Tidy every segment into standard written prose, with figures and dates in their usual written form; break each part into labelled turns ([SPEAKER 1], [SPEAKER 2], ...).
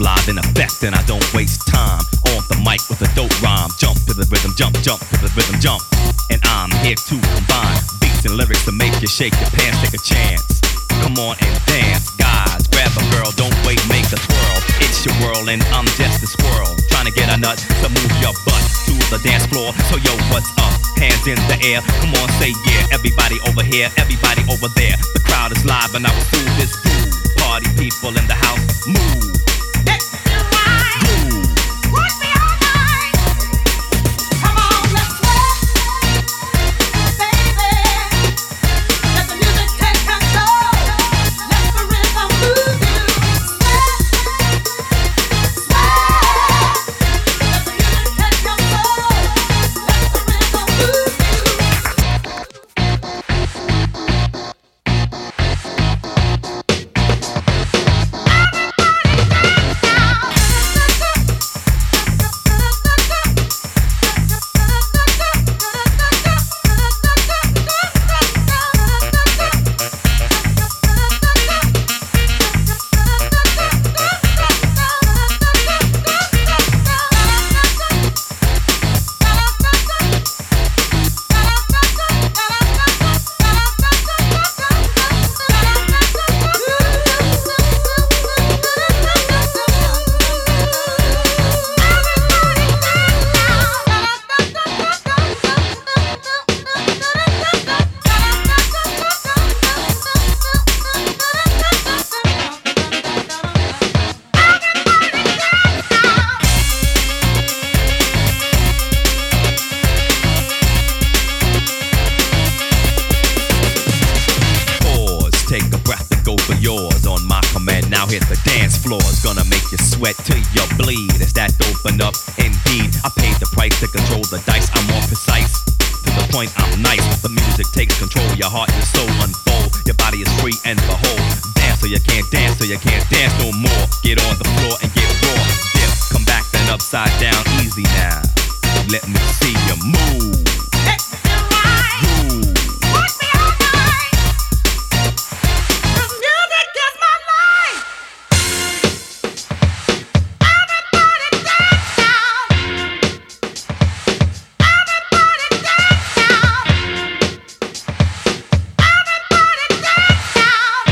[SPEAKER 1] live in effect and I don't waste time. On the mic with a dope rhyme. Jump to the rhythm, jump, jump to the rhythm, jump. And I'm here to combine beats and lyrics to make you shake your pants, take a chance. Come on and dance, guys, grab a girl, don't wait, make a twirl. It's your world and I'm just a squirrel, trying to get a nut to move your butt to the dance floor. So yo, what's up? Hands in the air, come on, say yeah. Everybody over here, everybody over there. The crowd is live and I will do this groove. Party people in the house, move.
[SPEAKER 2] Let's do right.
[SPEAKER 1] Move.
[SPEAKER 2] Watch me all night. Come on, let's sweat, baby. Let the music take control. Let the rhythm move you. Sweat, sweat. Let the music take control. Let the rhythm move sweat till you bleed. Is that open up? Indeed, I paid the price to control the dice. I'm more precise. To the point, I'm nice. The music takes control. Your heart and soul unfold. Your body is free and behold. Dance so you can't dance, so you can't dance no more. Get on the floor and get raw. Dip, come back then upside down. Easy now. Let me see you move. Let's do right.
[SPEAKER 1] Move.
[SPEAKER 2] Watch me all night. The music is my life. Everybody dance now. Everybody dance now. Everybody dance now.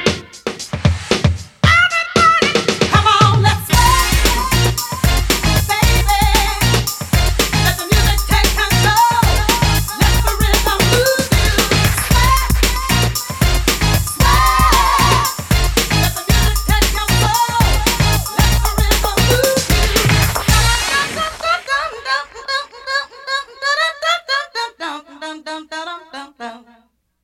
[SPEAKER 2] Everybody, come on, let's sweat, baby. Let the music take control. Let the rhythm move you. Sweat, sweat. Let the music take control. Let the rhythm move you.